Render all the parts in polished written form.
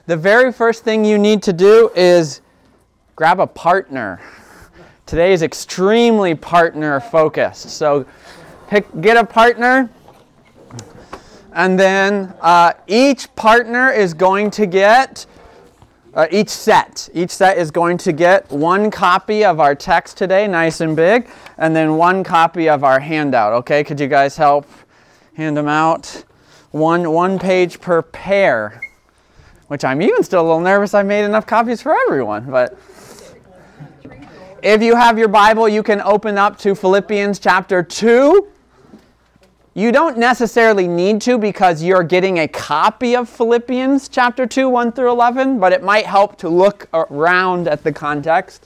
the very first thing you need to do is grab a partner. Today is extremely partner focused. So get a partner, and then each partner is going to get, each set is going to get one copy of our text today, nice and big, and then one copy of our handout. Okay, could you guys help hand them out? One page per pair, which I'm even still a little nervous I made enough copies for everyone, but if you have your Bible, you can open up to Philippians chapter 2. You don't necessarily need to because you're getting a copy of Philippians chapter 2, 1 through 11, but it might help to look around at the context.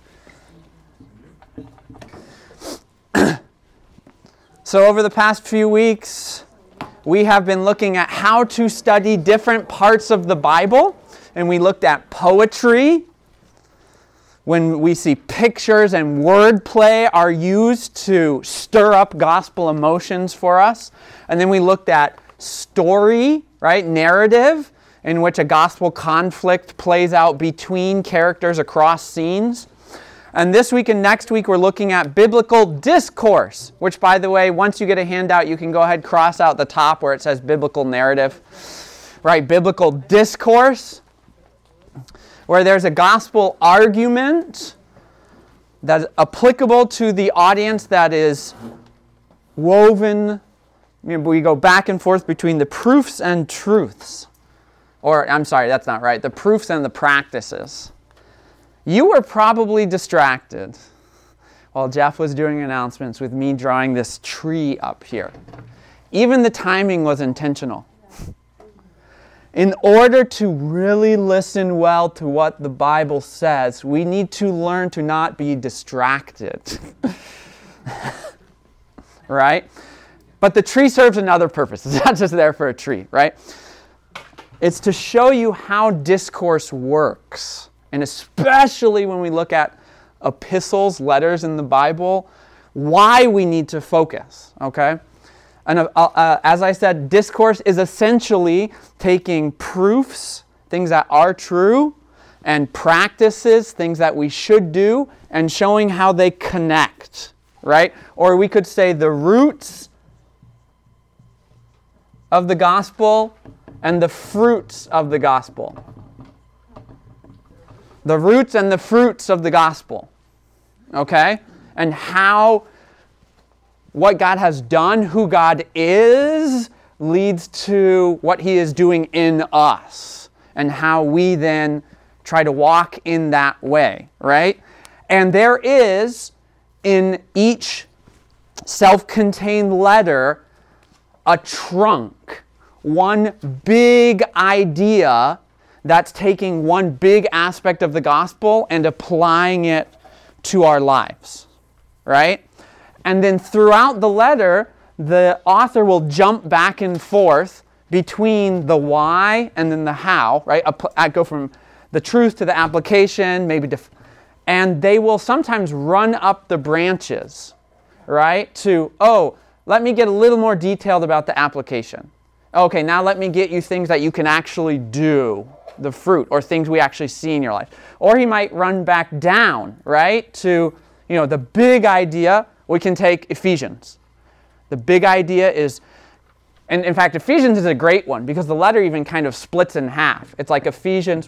So over the past few weeks, we have been looking at how to study different parts of the Bible, and we looked at poetry, when we see pictures and wordplay are used to stir up gospel emotions for us. And then we looked at story, right, narrative, in which a gospel conflict plays out between characters across scenes. And this week and next week we're looking at biblical discourse, which, by the way, once you get a handout, you can go ahead and cross out the top where it says biblical narrative. Right, biblical discourse, where there's a gospel argument that's applicable to the audience that is woven. We go back and forth between the proofs and truths. Or, I'm sorry, that's not right. The proofs and the practices. You were probably distracted while Jeff was doing announcements with me drawing this tree up here. Even the timing was intentional. In order to really listen well to what the Bible says, we need to learn to not be distracted. Right? But the tree serves another purpose. It's not just there for a tree, right? It's to show you how discourse works. And especially when we look at epistles, letters in the Bible, why we need to focus, okay? And as I said, discourse is essentially taking proofs, things that are true, and practices, things that we should do, and showing how they connect, right? Or we could say the roots of the gospel and the fruits of the gospel. The roots and the fruits of the gospel, okay? And how what God has done, who God is, leads to what He is doing in us, and how we then try to walk in that way, right? And there is, in each self-contained letter, a trunk, one big idea that's taking one big aspect of the gospel and applying it to our lives, right? And then throughout the letter, the author will jump back and forth between the why and then the how, right? I go from the truth to the application, and they will sometimes run up the branches, right? To, let me get a little more detailed about the application. Okay, now let me get you things that you can actually do, the fruit, or things we actually see in your life. Or he might run back down, right? To, the big idea. We can take Ephesians. The big idea is, and in fact, Ephesians is a great one because the letter even kind of splits in half. It's like Ephesians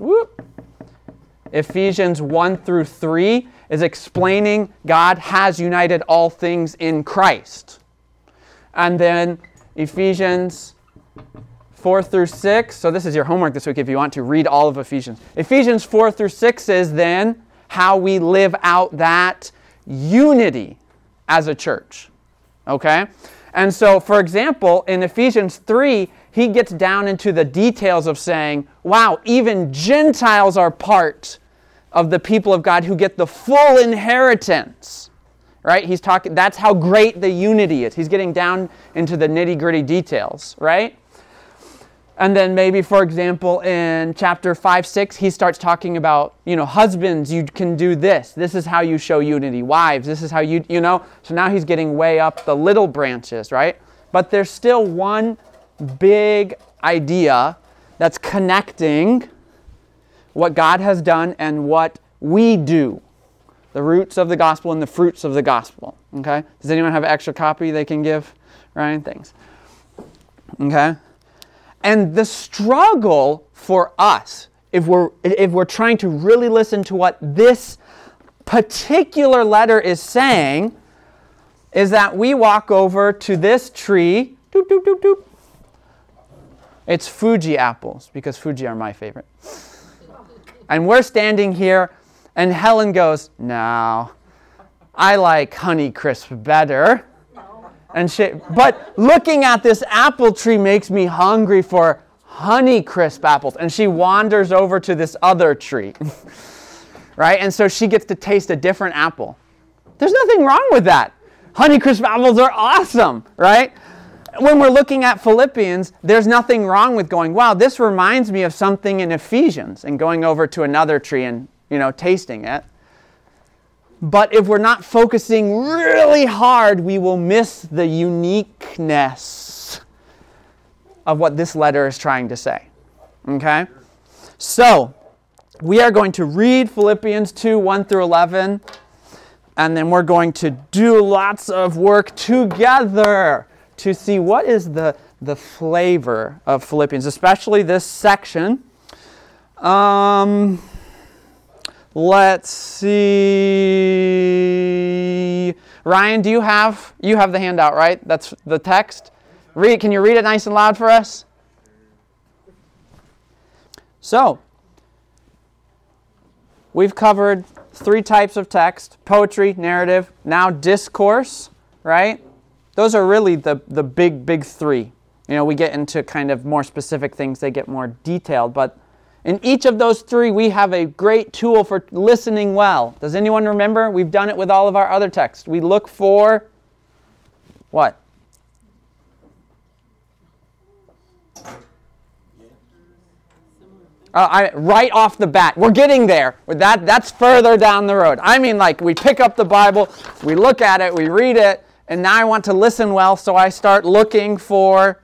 1 through 3 is explaining God has united all things in Christ. And then Ephesians 4 through 6, so this is your homework this week if you want to read all of Ephesians. Ephesians 4 through 6 is then how we live out that unity as a church, okay? And so, for example, in Ephesians 3, he gets down into the details of saying, wow, even Gentiles are part of the people of God who get the full inheritance, right? He's talking, that's how great the unity is. He's getting down into the nitty-gritty details, right? And then maybe, for example, in chapter 5, 6, he starts talking about, husbands, you can do this. This is how you show unity. Wives, this is how So now he's getting way up the little branches, right? But there's still one big idea that's connecting what God has done and what we do. The roots of the gospel and the fruits of the gospel. Okay? Does anyone have an extra copy they can give? Ryan, thanks. Okay? And the struggle for us, if we're trying to really listen to what this particular letter is saying, is that we walk over to this tree. Doop, doop, doop, doop. It's Fuji apples, because Fuji are my favorite. And we're standing here, and Helen goes, "No, I like Honeycrisp better." But looking at this apple tree makes me hungry for Honeycrisp apples. And she wanders over to this other tree. Right? And so she gets to taste a different apple. There's nothing wrong with that. Honeycrisp apples are awesome, right? When we're looking at Philippians, there's nothing wrong with going, wow, this reminds me of something in Ephesians, and going over to another tree and, tasting it. But if we're not focusing really hard, we will miss the uniqueness of what this letter is trying to say. Okay? So, we are going to read Philippians 2, 1 through 11, and then we're going to do lots of work together to see what is the flavor of Philippians, especially this section. Let's see. Ryan, you have the handout, right? That's the text. Can you read it nice and loud for us? So, we've covered 3 types of text: poetry, narrative, now discourse, right? Those are really the big 3. We get into kind of more specific things, they get more detailed, but in each of those 3, we have a great tool for listening well. Does anyone remember? We've done it with all of our other texts. We look for what? Right off the bat. We're getting there. That's further down the road. I mean, like, we pick up the Bible, we look at it, we read it, and now I want to listen well, so I start looking for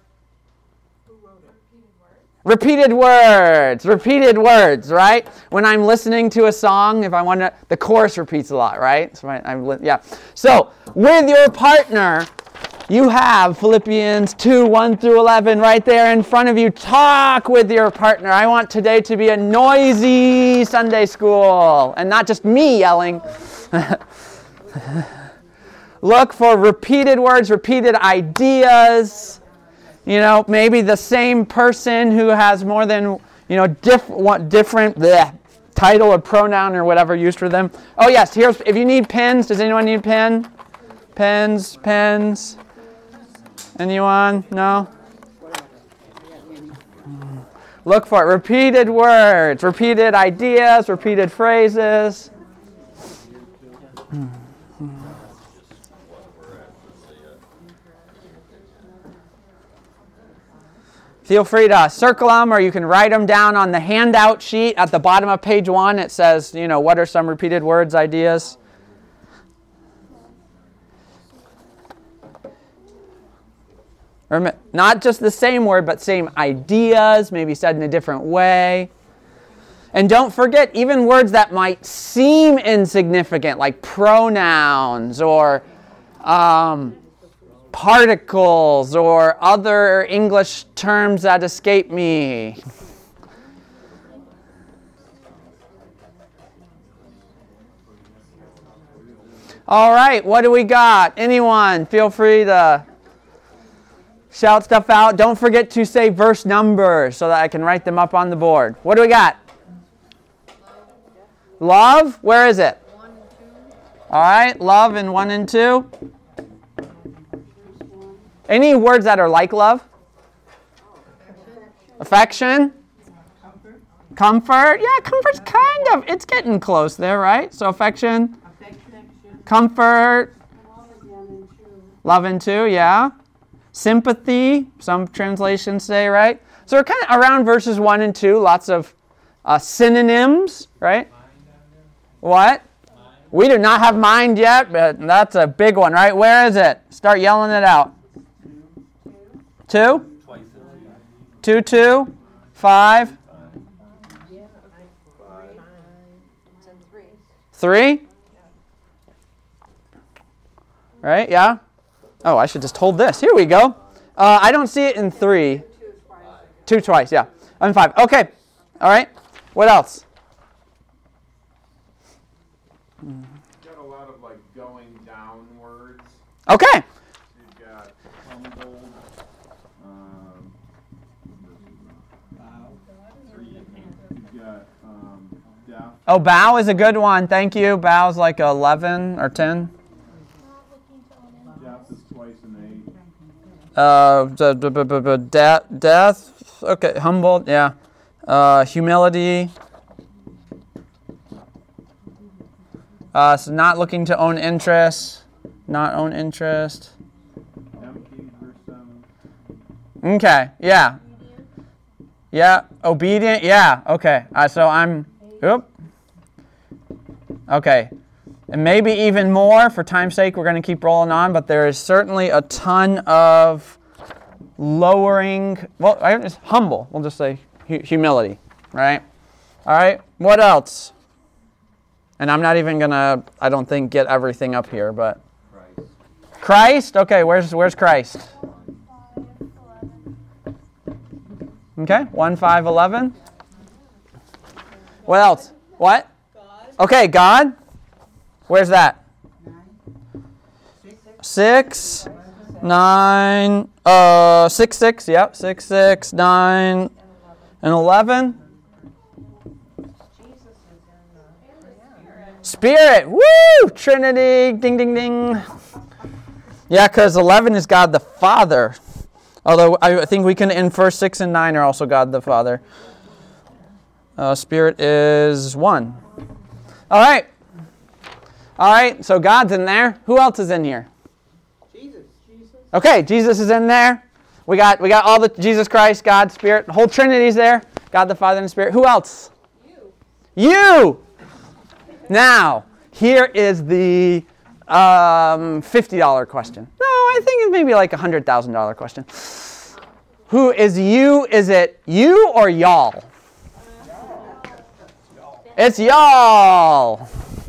repeated words, right? When I'm listening to a song, if I want to, the chorus repeats a lot, right? So, with your partner, you have Philippians 2, 1 through 11 right there in front of you. Talk with your partner. I want today to be a noisy Sunday school and not just me yelling. Look for repeated words, repeated ideas. Maybe the same person who has more than, different title or pronoun or whatever used for them. Oh, yes, if you need pens, does anyone need pen? Pens. Anyone? No? Look for it. Repeated words, repeated ideas, repeated phrases. Feel free to circle them, or you can write them down on the handout sheet at the bottom of page 1. It says, what are some repeated words, ideas? Not just the same word, but same ideas, maybe said in a different way. And don't forget, even words that might seem insignificant, like pronouns or particles or other English terms that escape me. All right, what do we got? Anyone, feel free to shout stuff out. Don't forget to say verse numbers so that I can write them up on the board. What do we got? Love? Where is it? 1 and 2. All right, love in 1 and 2. Any words that are like love? Affection? Comfort? Yeah, comfort's kind of, it's getting close there, right? So affection, comfort, love and 2, yeah. Sympathy, some translations say, right? So we're kind of around verses 1 and 2, lots of synonyms, right? What? We do not have mind yet, but that's a big one, right? Where is it? Start yelling it out. 2? 2, 5. It's in 3. 3? Right, yeah? Oh, I should just hold this. Here we go. I don't see it in 3. 2 twice, yeah. I'm 5. Okay. All right. What else? Got a lot of like going downwards. Okay. You've got humbled. You've got death. Oh, bow is a good one. Thank you. Bow's like 11 or 10. Death is twice an 8. Death. Okay. Humbled. Yeah. Humility. So not looking to own interest. Not own interest. Empty, verse 7. Okay. Yeah. Yeah. Obedient. Yeah. Okay. So I'm. Oop. Okay. And maybe even more. For time's sake, we're going to keep rolling on. But there is certainly a ton of lowering. Well, it's humble. We'll just say humility. Right? All right. What else? And I'm not even going to, I don't think, get everything up here. But Christ? Okay. Where's Christ? Okay. 1, 5, 11. What else? What? Okay, God. Where's that? 6, 9, 6, 6, yep, 6, 6, 9, and 11. Spirit, woo! Trinity, ding, ding, ding. Yeah, because 11 is God the Father. Although I think we can infer 6 and 9 are also God the Father. Spirit is 1. All right. All right, so God's in there. Who else is in here? Jesus. Okay, Jesus is in there. We got all the Jesus Christ, God, Spirit, the whole Trinity's there. God the Father and Spirit. Who else? You. Now, here is the $50 question. No, I think it's maybe like a $100,000 question. Who is you? Is it you or y'all? It's y'all.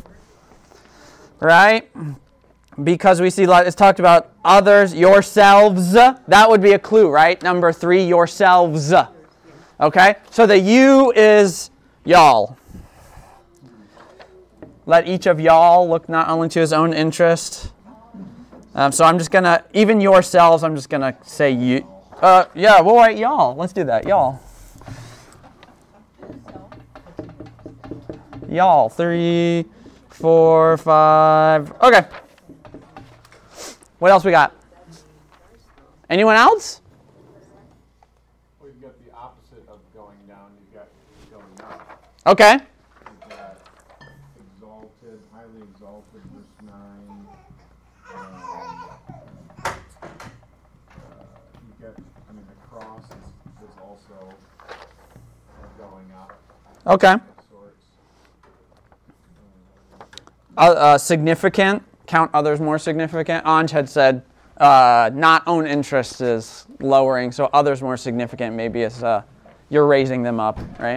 Right? Because we see it's talked about others, yourselves. That would be a clue, right? Number 3, yourselves. Okay? So the you is y'all. Let each of y'all look not only to his own interest. So I'm just going to, even yourselves, I'm just going to say you. Yeah, we'll write y'all. Let's do that. Y'all. Y'all. 3, 4, 5. Okay. What else we got? Anyone else? Well, you've got the opposite of going down. You've got going up. Okay. You've got exalted, highly exalted, verse 9. You've got, the cross is also going up. Okay. Of sorts. Significant. Count others more significant. Anj had said not own interest is lowering, so others more significant maybe is you're raising them up, right?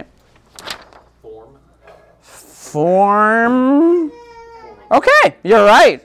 Form. Okay, you're right.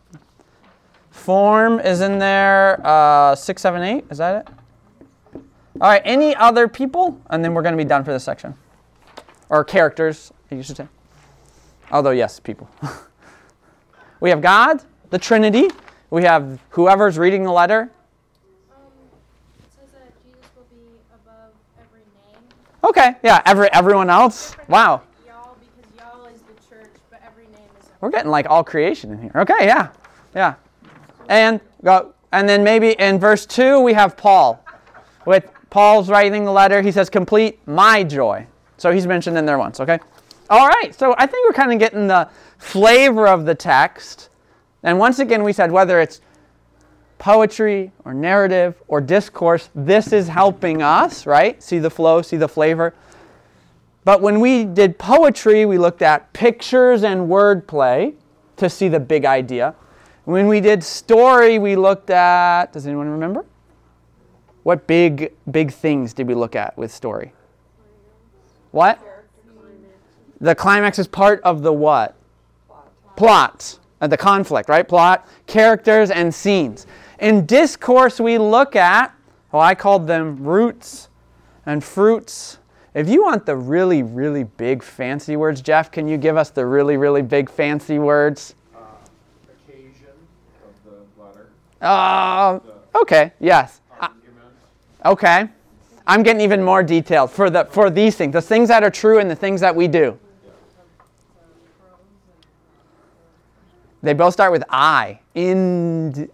Form is in there. 6, 7, 8. Is that it? All right. Any other people? And then we're going to be done for this section. Or characters, you should say. Although, yes, people. We have God, the Trinity. We have whoever's reading the letter. It says that Jesus will be above every name. Okay, yeah, everyone else. Wow. Y'all, because y'all is the church, but every name is. We're getting like all creation in here. Okay, yeah. And then maybe in verse 2 we have Paul. With Paul's writing the letter, he says, complete my joy. So he's mentioned in there once, okay? All right, so I think we're kind of getting the flavor of the text. And once again, we said whether it's poetry or narrative or discourse, this is helping us, right? See the flow, see the flavor. But when we did poetry, we looked at pictures and wordplay to see the big idea. When we did story, we looked at, does anyone remember? What big things did we look at with story? What? The climax is part of the what? Plot. The conflict, right? Plot, characters, and scenes. In discourse, we look at, well, I called them roots and fruits. If you want the really, really big fancy words, Jeff, can you give us the really, really big fancy words? Occasion of the letter. Okay, yes. Argument. Okay. I'm getting even more detailed for these things, the things that are true and the things that we do. They both start with I. You mean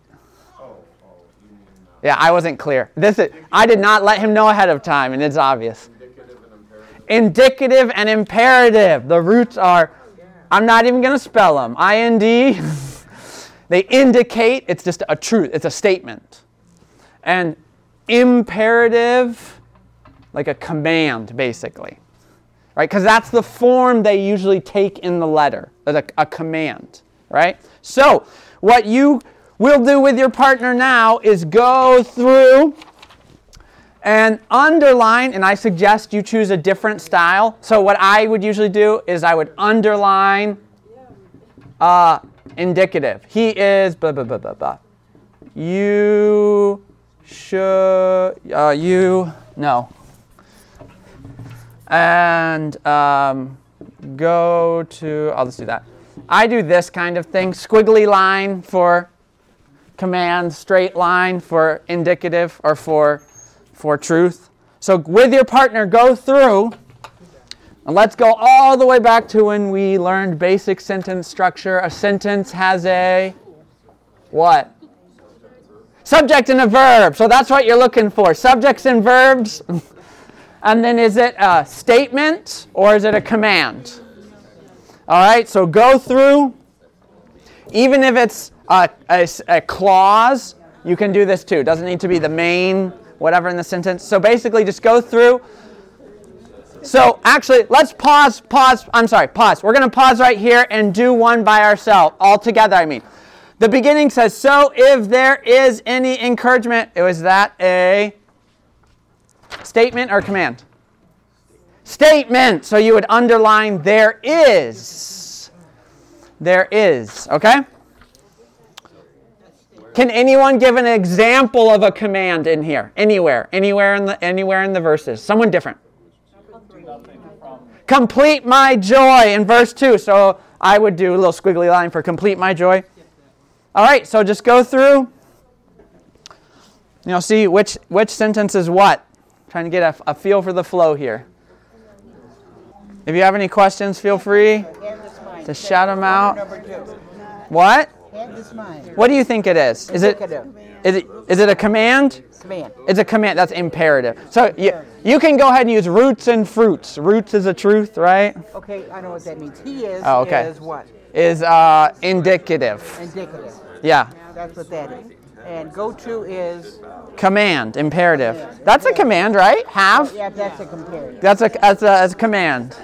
Yeah, I wasn't clear. I did not let him know ahead of time, and it's obvious. indicative and imperative. Indicative and imperative. The roots are, I'm not even going to spell them. IND. They indicate, it's just a truth. It's a statement. And imperative, like a command, basically. Right? Because that's the form they usually take in the letter, a command. Right? So, what you will do with your partner now is go through and underline, and I suggest you choose a different style. So what I would usually do is I would underline indicative. He is blah, blah, blah, blah, blah. You should, no. And go to, I'll just do that. I do this kind of thing, squiggly line for command, straight line for indicative or for truth. So with your partner, go through, and let's go all the way back to when we learned basic sentence structure. A sentence has a what? Subject and a verb. So that's what you're looking for, subjects and verbs. And then is it a statement or is it a command? All right, so go through. Even if it's a clause, you can do this too. It doesn't need to be the main whatever in the sentence. So basically just go through. So actually, let's pause. We're going to pause right here and do one by ourselves, all together, I mean. The beginning says, so if there is any encouragement, was that a statement or command? Statement. So you would underline there is. There is. Okay? Can anyone give an example of a command in here? Anywhere in the verses. Someone different. Complete my joy in verse 2. So I would do a little squiggly line for complete my joy. All right, so just go through. See which sentence is what. Trying to get a feel for the flow here. If you have any questions, feel free to shout them out. What? What do you think it is? Is it a command? Command. It's a command. That's imperative. So you can go ahead and use roots and fruits. Roots is a truth, right? Okay, I know what that means. He is, is what? Is indicative. Indicative. Yeah. That's what that is. And go to is? Command, imperative. That's a command, right? Have? Yeah, that's a comparative. That's a command.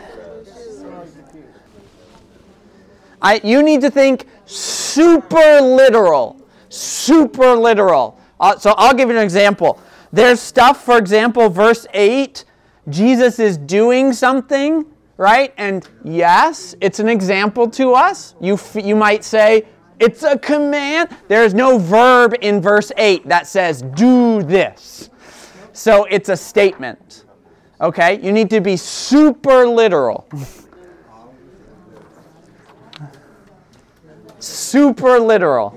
You need to think super literal. Super literal. So I'll give you an example. There's stuff, for example, verse 8, Jesus is doing something, right? And yes, it's an example to us. You might say, it's a command. There's no verb in verse 8 that says, do this. So it's a statement. Okay? You need to be super literal. Super literal.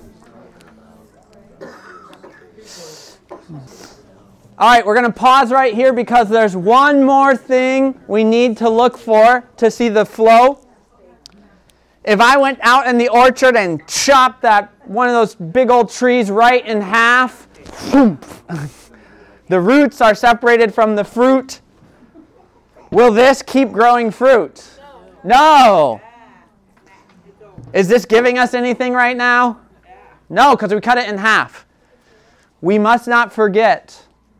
All right, we're going to pause right here because there's one more thing we need to look for to see the flow. If I went out in the orchard and chopped one of those big old trees right in half, the roots are separated from the fruit. Will this keep growing fruit? No. Is this giving us anything right now? No, because we cut it in half. We must not forget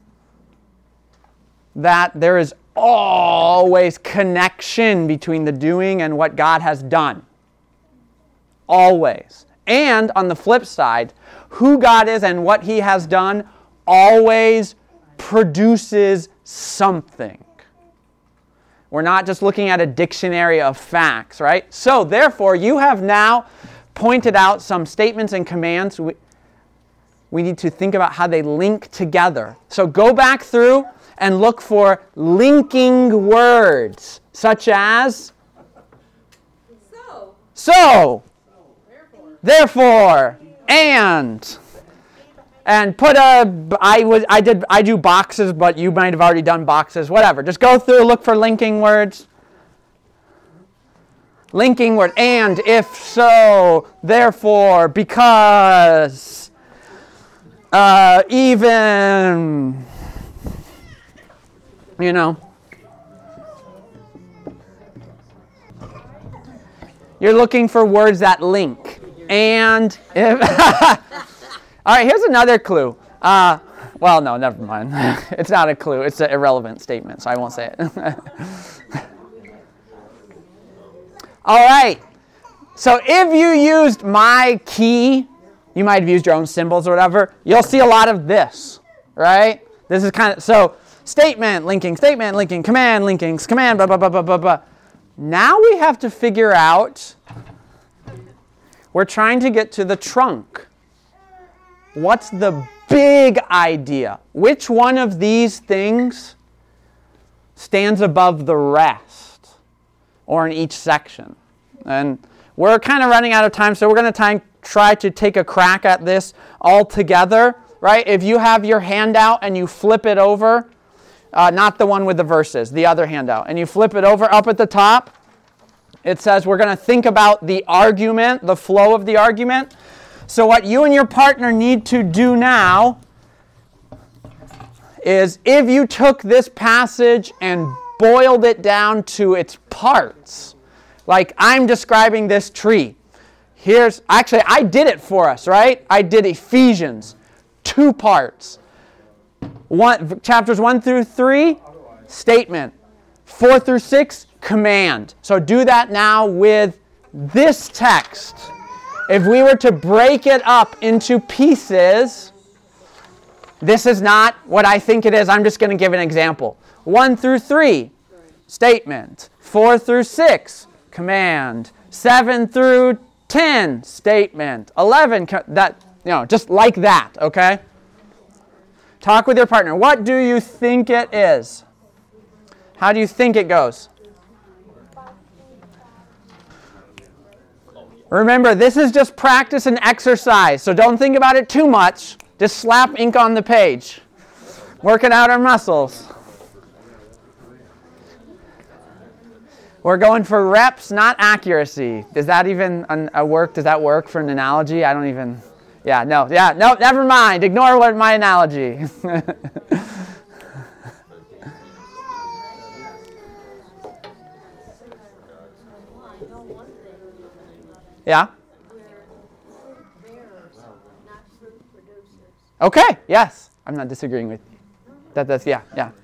that there is always connection between the doing and what God has done. Always. And on the flip side, who God is and what He has done always produces something. We're not just looking at a dictionary of facts, right? So, therefore, you have now pointed out some statements and commands. We need to think about how they link together. So go back through and look for linking words, such as so, therefore, and put I do boxes, but you might have already done boxes, whatever. Just go through, look for linking words. Linking word, and, if, so, therefore, because, even, you know. You're looking for words that link. And, if. All right, here's another clue. Well, no, never mind. It's not a clue. It's an irrelevant statement, so I won't say it. All right. So if you used my key, you might have used your own symbols or whatever, you'll see a lot of this, right? This is kind of, so statement, linking, command, linking, command, blah, blah, blah, blah, blah, blah. Now we have to figure out, we're trying to get to the trunk. What's the big idea? Which one of these things stands above the rest? Or in each section? And we're kind of running out of time, so we're going to try to take a crack at this all together, right? If you have your handout and you flip it over, not the one with the verses, the other handout, and you flip it over up at the top, it says we're going to think about the argument, the flow of the argument. So what you and your partner need to do now is, if you took this passage and boiled it down to its parts, like I'm describing this tree. Actually, I did it for us, right? I did Ephesians, 2 parts. Chapters 1 through 3, statement. 4 through 6, command. So do that now with this text. If we were to break it up into pieces, this is not what I think it is. I'm just going to give an example. 1 through 3, statement. 4 through 6, command. 7 through 10, statement. 11, just like that, okay? Talk with your partner. What do you think it is? How do you think it goes? Remember, this is just practice and exercise, so don't think about it too much. Just slap ink on the page. Working out our muscles. We're going for reps, not accuracy. Is that even a work? Does that work for an analogy? I don't even... no, never mind. Ignore my analogy. Yeah? Okay, yes. I'm not disagreeing with you. Yeah. And that's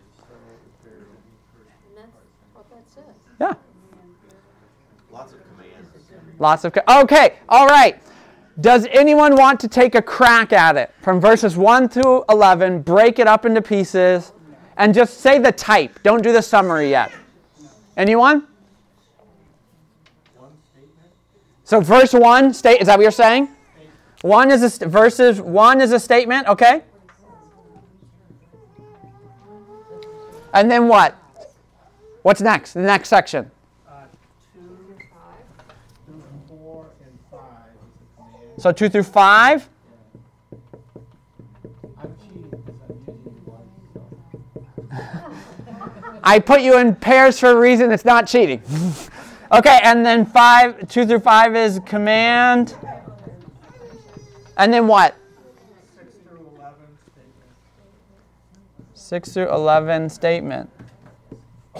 what that says. Yeah. Lots of commands. Okay, all right. Does anyone want to take a crack at it? From verses 1 through 11, break it up into pieces, and just say the type. Don't do the summary yet. Anyone? So verse 1, is that what you're saying? Verses 1 is a statement, okay? And then what? What's next? The next section. 2 through 4 and 5 is a command. So 2 through 5. I'm cheating because I'm using one. I put you in pairs for a reason. It's not cheating. Okay, and then 2 through 5 is command. And then what? 6 through 11 statement. 6 through 11 statement. I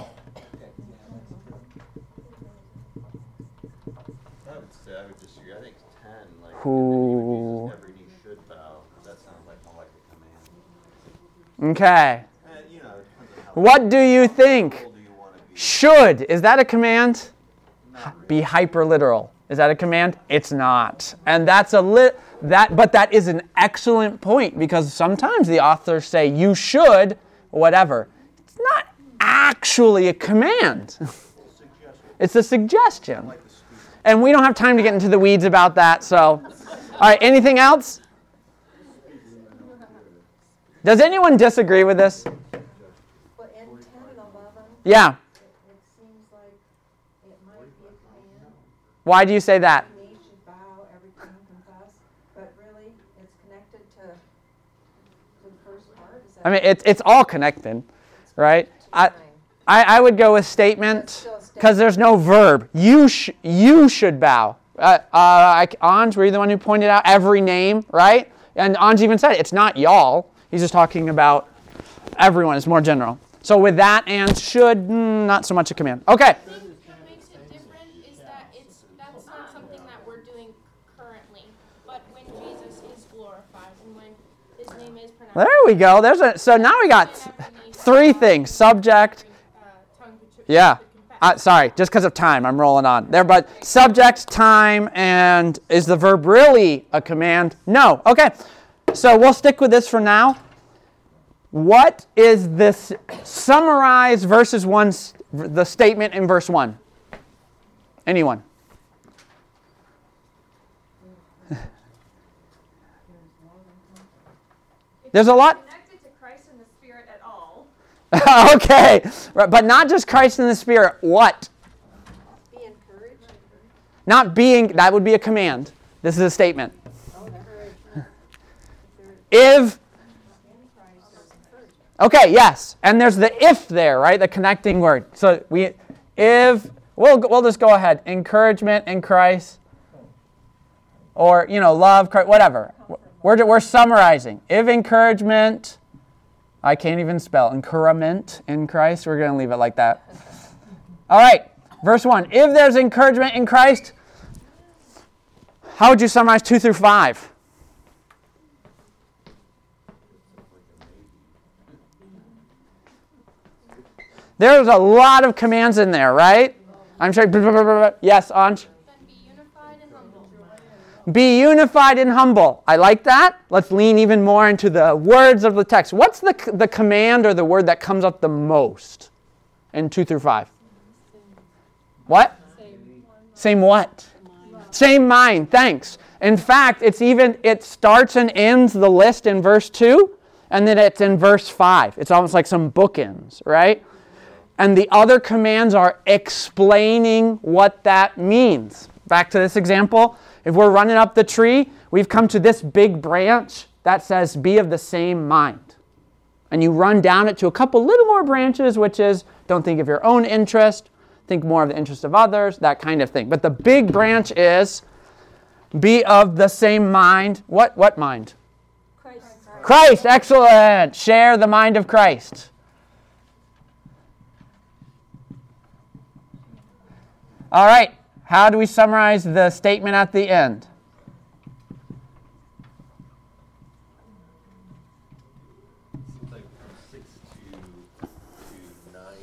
would disagree. I think 10, like, Who? every knee should bow. That sounds like more like a command. Okay. And, it depends on how What do you think? old do you want to be. Should. Is that a command? Not Be hyper literal. Is that a command? It's not. And that's but that is an excellent point, because sometimes the authors say you should whatever. It's not actually a command. It's a suggestion. And we don't have time to get into the weeds about that, so. All right, anything else? Does anyone disagree with this? But in 10 and 11, Yeah. it seems like it might be a command. Why do you say that? Knee should bow, every tongue confess. But really, it's connected to the first part. Is that I mean, it's all connected, right? I would go with statement because there's no verb. You should bow. Anj, were you the one who pointed out every name, right? And Anj even said it's not y'all. He's just talking about everyone. It's more general. So with that and should, not so much a command. Okay. I think what makes it different is that that's not something that we're doing currently, but when Jesus is glorified and when his name is pronounced. There we go. So now we got three things. Subject. Yeah. Sorry, just because of time, I'm rolling on there. But subject, time, and is the verb really a command? No. Okay. So we'll stick with this for now. What is this? Summarize verses 1, the statement in verse 1. Anyone? There's a lot. connected to Christ and the Spirit at all. Okay. But not just Christ in the Spirit. What? Be encouraged. Not being, that would be a command. This is a statement. If, okay, yes. And there's the if there, right? The connecting word. So we'll just go ahead. Encouragement in Christ. Or, love, Christ, whatever. We're summarizing. If encouragement, I can't even spell. Encouragement in Christ. We're going to leave it like that. All right. Verse 1. If there's encouragement in Christ, how would you summarize 2 through 5? There's a lot of commands in there, right? I'm sure. Yes, Anj? Then be unified and humble. Be unified and humble. I like that. Let's lean even more into the words of the text. What's the command or the word that comes up the most in 2 through 5? What? Same what? Same mind. Thanks. In fact, it starts and ends the list in verse 2, and then it's in verse 5. It's almost like some bookends, right? And the other commands are explaining what that means. Back to this example. If we're running up the tree, we've come to this big branch that says, be of the same mind. And you run down it to a couple little more branches, which is, don't think of your own interest, think more of the interest of others, that kind of thing. But the big branch is, be of the same mind. What mind? Christ, excellent. Share the mind of Christ. All right, how do we summarize the statement at the end? Seems like from 6 to 9,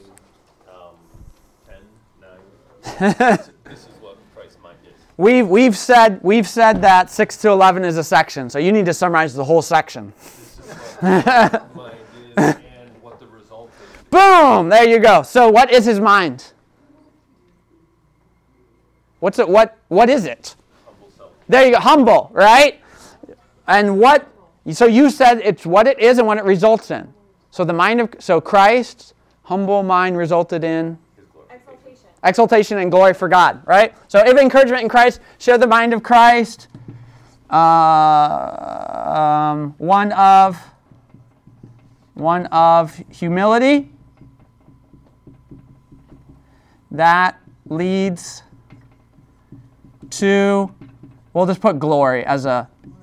10, 9. This is what Christ's mind is. We've said that 6 to 11 is a section, so you need to summarize the whole section. This is what Christ's mind is and what the result is. Boom! There you go. So what is his mind? What's it? What is it? Humble self. There you go. Humble, right? And what? So you said it's what it is and what it results in. So Christ's humble mind resulted in exaltation and glory for God, right? So if encouragement in Christ, share the mind of Christ. One of humility that leads to, we'll just put glory as a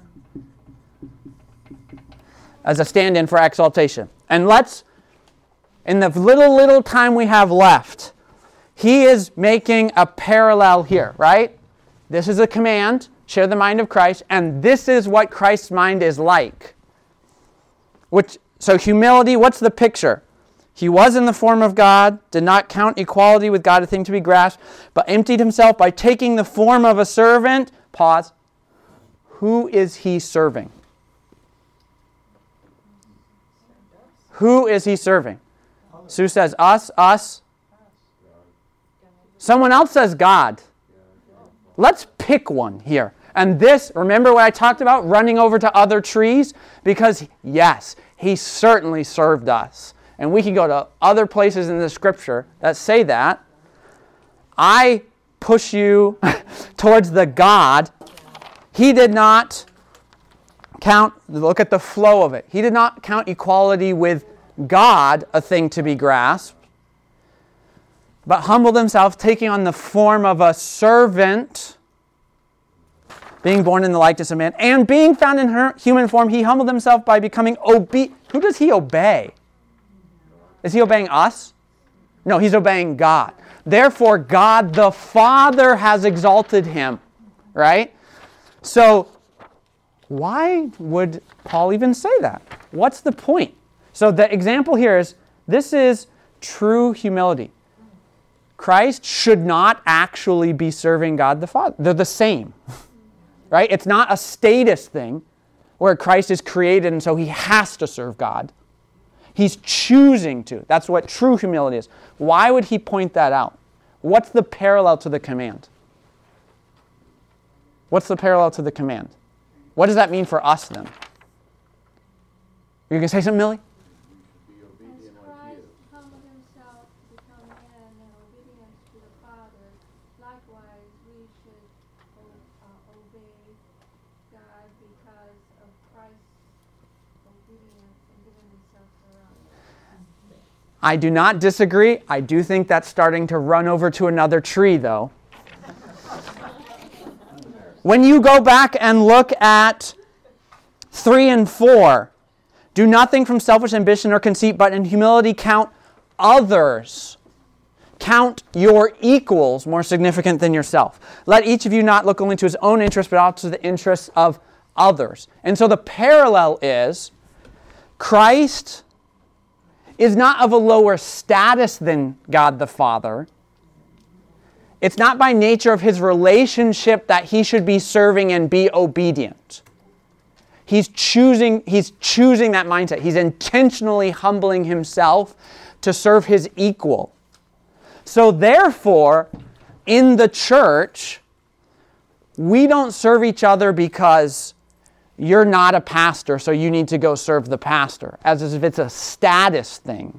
stand-in for exaltation. And let's, in the little time we have left, he is making a parallel here, right? This is a command, share the mind of Christ, and this is what Christ's mind is like. So humility, what's the picture? He was in the form of God, did not count equality with God a thing to be grasped, but emptied himself by taking the form of a servant. Pause. Who is he serving? Who is he serving? Sue says us, us. Someone else says God. Let's pick one here. And this, remember what I talked about, running over to other trees? Because, yes, he certainly served us. And we can go to other places in the Scripture that say that. I push you towards the God. He did not count, look at the flow of it. He did not count equality with God a thing to be grasped, but humbled himself, taking on the form of a servant, being born in the likeness of man, and being found in human form, he humbled himself by becoming obedient. Who does he obey? Is he obeying us? No, he's obeying God. Therefore, God the Father has exalted him, right? So, why would Paul even say that? What's the point? So the example here is, this is true humility. Christ should not actually be serving God the Father. They're the same, right? It's not a status thing where Christ is created and so he has to serve God. He's choosing to. That's what true humility is. Why would he point that out? What's the parallel to the command? What's the parallel to the command? What does that mean for us then? You going to say something, Millie? As Christ humbled himself to become man in obedience to the Father, likewise we should obey God because of Christ's obedience and giving himself for us. I do not disagree. I do think that's starting to run over to another tree, though. When you go back and look at 3 and 4, do nothing from selfish ambition or conceit, but in humility count others. Count your equals more significant than yourself. Let each of you not look only to his own interest, but also to the interests of others. And so the parallel is, Christ is not of a lower status than God the Father. It's not by nature of his relationship that he should be serving and be obedient. He's choosing that mindset. He's intentionally humbling himself to serve his equal. So therefore, in the church, we don't serve each other because you're not a pastor, so you need to go serve the pastor, as if it's a status thing.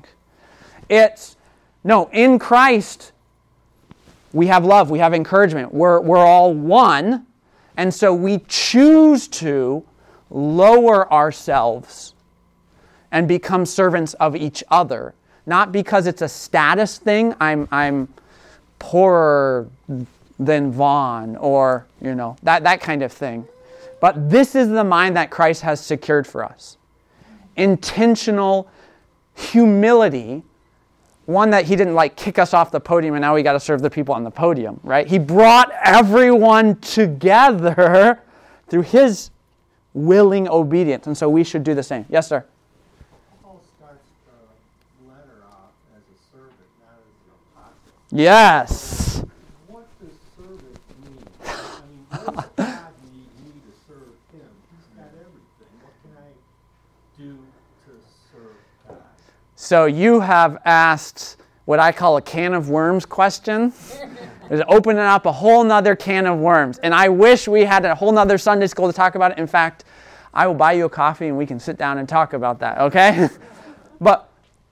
In Christ, we have love, we have encouragement. We're all one, and so we choose to lower ourselves and become servants of each other. Not because it's a status thing, I'm poorer than Vaughn, or that kind of thing. But this is the mind that Christ has secured for us. Intentional humility. One that he didn't kick us off the podium and now we got to serve the people on the podium, right? He brought everyone together through his willing obedience. And so we should do the same. Yes, sir? Paul starts the letter off as a servant, not as an apostle. Yes. What does servant mean? What does God need me to serve him? He's got everything. What can I do to serve God? So you have asked what I call a can of worms question. It's opening up a whole nother can of worms. And I wish we had a whole nother Sunday school to talk about it. In fact, I will buy you a coffee and we can sit down and talk about that, okay? But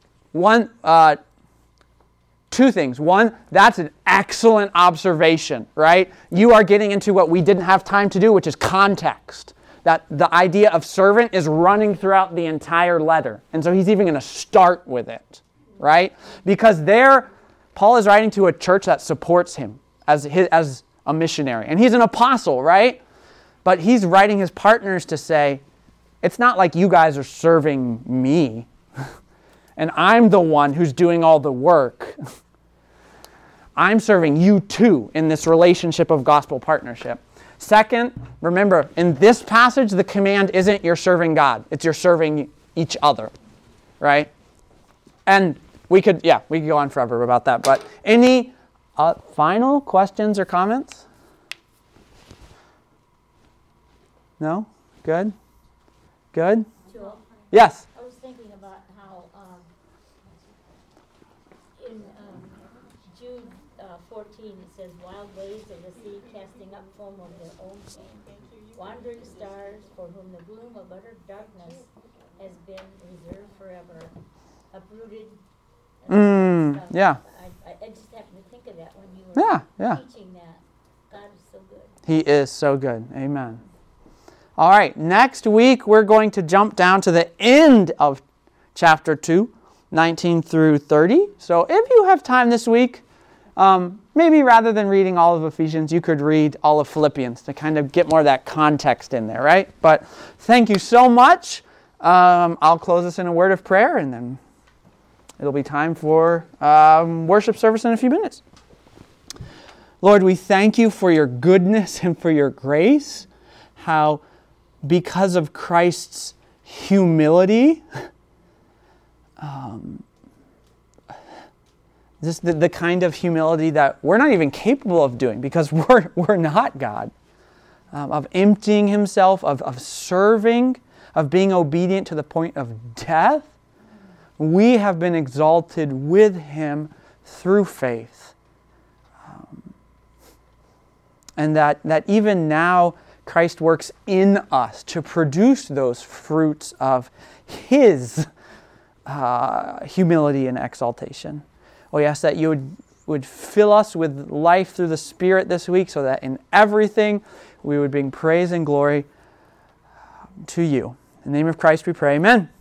two things. One, that's an excellent observation, right? You are getting into what we didn't have time to do, which is context. That the idea of servant is running throughout the entire letter. And so he's even going to start with it, right? Because Paul is writing to a church that supports him as a missionary. And he's an apostle, right? But he's writing his partners to say, it's not like you guys are serving me, and I'm the one who's doing all the work. I'm serving you too in this relationship of gospel partnership. Second, remember, in this passage, the command isn't you're serving God. It's you're serving each other, right? And we could go on forever about that. But any final questions or comments? No? Good? Good? Joel, Yes? I was thinking about how 14, it says, wild waves of the sea casting up foam of their own pain. Wandering stars for whom the gloom of utter darkness has been reserved forever. Uprooted. Yeah. I just happened to think of that when you were teaching that. God is so good. He is so good. Amen. All right, next week we're going to jump down to the end of chapter 2, 19 through 30. So if you have time this week, maybe rather than reading all of Ephesians, you could read all of Philippians to kind of get more of that context in there, right? But thank you so much. I'll close this in a word of prayer, and then it'll be time for worship service in a few minutes. Lord, we thank you for your goodness and for your grace, how because of Christ's humility, this the kind of humility that we're not even capable of doing because we're not God, of emptying himself, of serving, of being obedient to the point of death. We have been exalted with him through faith. And that even now Christ works in us to produce those fruits of his humility and exaltation. We ask that you would fill us with life through the Spirit this week so that in everything we would bring praise and glory to you. In the name of Christ we pray, amen.